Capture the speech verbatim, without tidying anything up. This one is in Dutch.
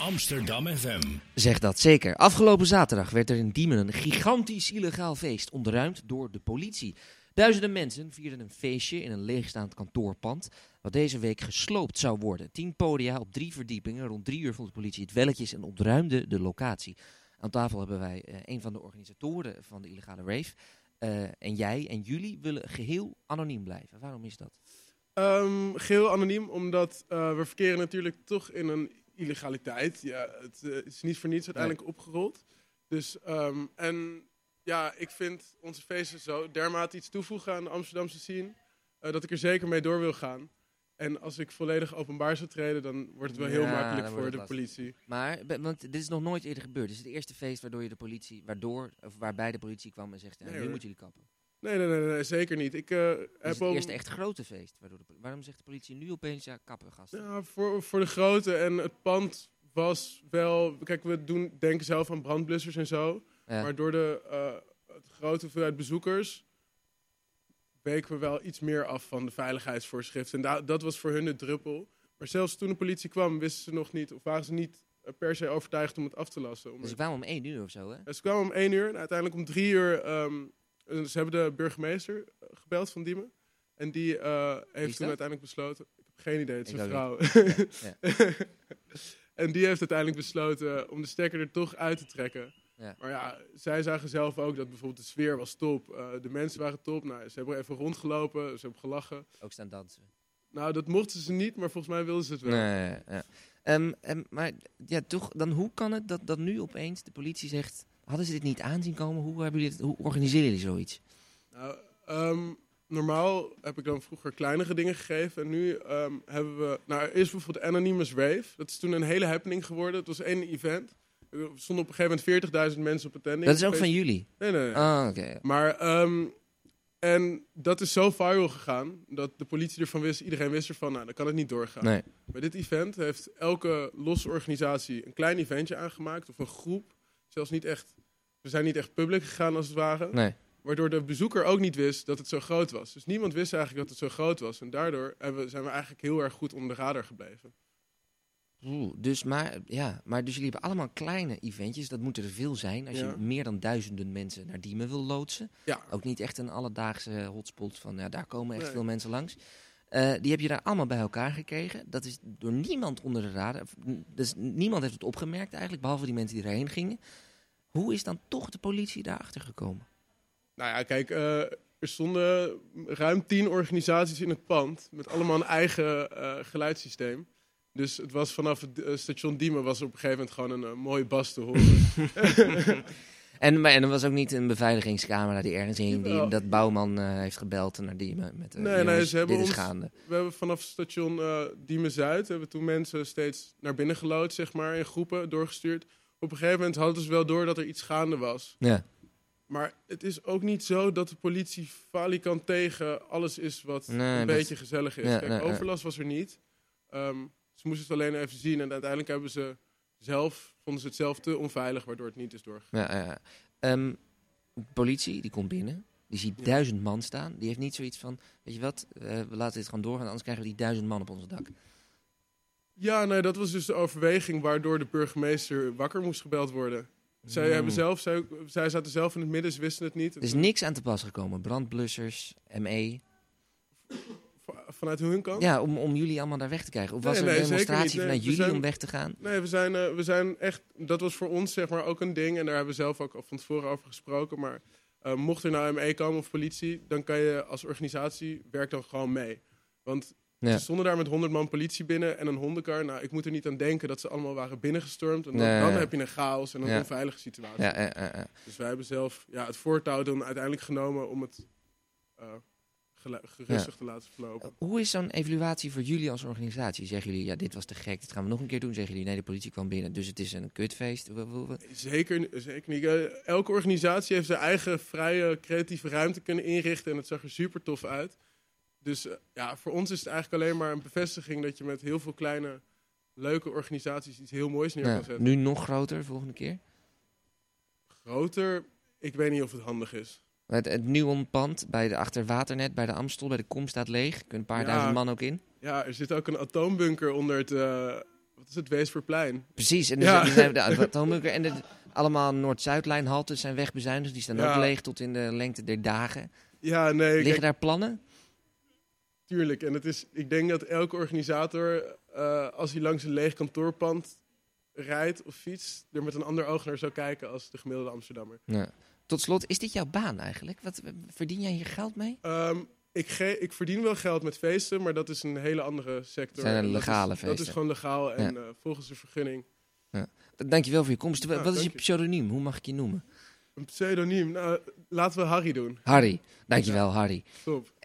Amsterdam F M. Zeg dat zeker. Afgelopen zaterdag werd er in Diemen een gigantisch illegaal feest ontruimd door de politie. Duizenden mensen vierden een feestje in een leegstaand kantoorpand, wat deze week gesloopt zou worden. Tien podia op drie verdiepingen. Rond drie uur vond de politie het welletjes en ontruimde de locatie. Aan tafel hebben wij uh, een van de organisatoren van de illegale rave. Uh, en jij en jullie willen geheel anoniem blijven. Waarom is dat? Um, geheel anoniem, omdat uh, we verkeren natuurlijk toch in een illegaliteit. Ja, het uh, is niet voor niets uiteindelijk nee. opgerold. Dus, um, en ja, ik vind onze feesten zo dermate iets toevoegen aan de Amsterdamse scene, uh, dat ik er zeker mee door wil gaan. En als ik volledig openbaar zou treden, dan wordt het wel heel ja, makkelijk voor de lastig. politie. Maar, want dit is nog nooit eerder gebeurd. Dit is het eerste feest waardoor je de politie, waardoor, of waarbij de politie kwam en zegt, ja, nee, nu moeten jullie kappen. Nee, nee, nee, nee, zeker niet. Ik, uh, dit is het eerste echt grote feest. Waardoor de, waarom zegt de politie nu opeens, ja, kappen gasten? Ja, voor, voor de grote. En het pand was wel, kijk, we doen, denken zelf aan brandblussers en zo. Ja. Maar door de uh, het grote hoeveelheid bezoekers weken we wel iets meer af van de veiligheidsvoorschriften. En da- dat was voor hun de druppel. Maar zelfs toen de politie kwam, wisten ze nog niet, of waren ze niet uh, per se overtuigd om het af te lassen. Dus ze kwamen om één uur of zo, hè? Ja, ze kwamen om één uur en uiteindelijk om drie uur. Um, ze hebben de burgemeester uh, gebeld van Diemen. En die uh, heeft toen uiteindelijk besloten. Ik heb geen idee, het is een vrouw. Ja, ja. En die heeft uiteindelijk besloten om de stekker er toch uit te trekken. Ja. Maar ja, zij zagen zelf ook dat bijvoorbeeld de sfeer was top. Uh, de mensen waren top. Nou, ze hebben even rondgelopen, ze hebben gelachen. Ook staan dansen. Nou, dat mochten ze niet, maar volgens mij wilden ze het wel. Nee, ja, ja. Um, um, maar ja, toch, dan hoe kan het dat, dat nu opeens de politie zegt, hadden ze dit niet aanzien komen? Hoe, hebben jullie het, hoe organiseren jullie zoiets? Nou, um, normaal heb ik dan vroeger kleinere dingen gegeven. En nu um, hebben we, nou, eerst bijvoorbeeld Anonymous Rave. Dat is toen een hele happening geworden. Het was één event. Er stonden op een gegeven moment veertigduizend mensen op attending. Dat is ook van jullie? Nee, nee, nee. Ah, oké. Okay. Maar, um, en dat is zo viral gegaan, dat de politie ervan wist, iedereen wist ervan, nou, dan kan het niet doorgaan. Nee. Bij dit event heeft elke losse organisatie een klein eventje aangemaakt, of een groep. Zelfs niet echt, we zijn niet echt public gegaan als het ware. Nee. Waardoor de bezoeker ook niet wist dat het zo groot was. Dus niemand wist eigenlijk dat het zo groot was. En daardoor hebben, zijn we eigenlijk heel erg goed onder de radar gebleven. Oeh, dus maar, ja, maar dus jullie hebben allemaal kleine eventjes. Dat moeten er veel zijn als ja. je meer dan duizenden mensen naar Diemen wil loodsen. Ja. Ook niet echt een alledaagse hotspot van, ja, daar komen echt nee. veel mensen langs. Uh, die heb je daar allemaal bij elkaar gekregen. Dat is door niemand onder de radar. Dus niemand heeft het opgemerkt eigenlijk, behalve die mensen die erheen gingen. Hoe is dan toch de politie daarachter gekomen? Nou ja, kijk, uh, er stonden ruim tien organisaties in het pand met allemaal een eigen uh, geluidssysteem. Dus het was vanaf het uh, station Diemen was er op een gegeven moment gewoon een uh, mooie bas te horen. en, maar, en er was ook niet een beveiligingscamera die ergens hing die dat Bouwman uh, heeft gebeld naar Diemen met uh, nee, jongens, nee, ze hebben dit is ons, gaande. We hebben vanaf station uh, Diemen-Zuid hebben toen mensen steeds naar binnen gelood, zeg maar, in groepen doorgestuurd. Op een gegeven moment hadden ze wel door dat er iets gaande was. Ja. Maar het is ook niet zo dat de politie falikant tegen alles is wat nee, een dat... beetje gezellig is. Ja, Kijk, nee, overlast was er niet. Um, ze moesten het alleen even zien. En uiteindelijk hebben ze zelf, vonden ze het zelf te onveilig, waardoor het niet is doorgegaan. Ja, ja. Um, politie, die komt binnen. Die ziet ja. duizend man staan. Die heeft niet zoiets van, weet je wat, uh, we laten dit gewoon doorgaan, anders krijgen we die duizend man op ons dak. Ja, nee, dat was dus de overweging waardoor de burgemeester wakker moest gebeld worden. Zij, hmm. hebben zelf, zij, zij zaten zelf in het midden, ze wisten het niet. Er is niks aan te pas gekomen. Brandblussers, M E. Vanuit hun kant? Ja, om, om jullie allemaal daar weg te krijgen. Of was nee, er een nee, demonstratie nee, vanuit jullie zijn, om weg te gaan? Nee, we zijn, uh, we zijn echt... Dat was voor ons zeg maar ook een ding. En daar hebben we zelf ook al van tevoren over gesproken. Maar uh, mocht er nou M E komen of politie, dan kan je als organisatie, werk dan gewoon mee. Want ja. ze stonden daar met honderd man politie binnen en een hondenkar. Nou, ik moet er niet aan denken dat ze allemaal waren binnengestormd. En dan, nee, dan ja. heb je een chaos en een ja. onveilige situatie. Ja, ja, ja, ja. Dus wij hebben zelf ja, het voortouw dan uiteindelijk genomen om het... Uh, gerustig ja. te laten verlopen. Hoe is zo'n evaluatie voor jullie als organisatie? Zeggen jullie, ja, dit was te gek, dit gaan we nog een keer doen? Zeggen jullie, nee, de politie kwam binnen, dus het is een kutfeest? Zeker, zeker niet. Elke organisatie heeft zijn eigen vrije, creatieve ruimte kunnen inrichten en het zag er super tof uit. Dus uh, ja, voor ons is het eigenlijk alleen maar een bevestiging dat je met heel veel kleine, leuke organisaties iets heel moois neer kan ja, zetten. Nu nog groter, volgende keer? Groter? Ik weet niet of het handig is. Het, het Nuon-pand bij de Achterwaternet, bij de Amstel, bij de Kom staat leeg. Er kunnen een paar ja, duizend man ook in. Ja, er zit ook een atoombunker onder het, uh, wat is het, Weesperplein. Precies, en, dus, ja. dus zijn we de, wat, en de, allemaal Noord-Zuidlijnhaltes zijn wegbezuinigd. Die staan ja. ook leeg tot in de lengte der dagen. Ja, nee. Liggen kijk, daar plannen? Tuurlijk, en het is, ik denk dat elke organisator, uh, als hij langs een leeg kantoorpand rijdt of fietst, er met een ander oog naar zou kijken als de gemiddelde Amsterdammer. Ja. Tot slot, is dit jouw baan eigenlijk? Wat, verdien jij hier geld mee? Um, ik, ge- ik verdien wel geld met feesten, maar dat is een hele andere sector. Het zijn een legale dat is, feesten. Dat is gewoon legaal en ja. uh, volgens de vergunning. Ja. Dankjewel voor je komst. Ja, Wat is je je. pseudoniem? Hoe mag ik je noemen? Een pseudoniem? Nou, laten we Harry doen. Harry. Dankjewel, ja. Harry. Top.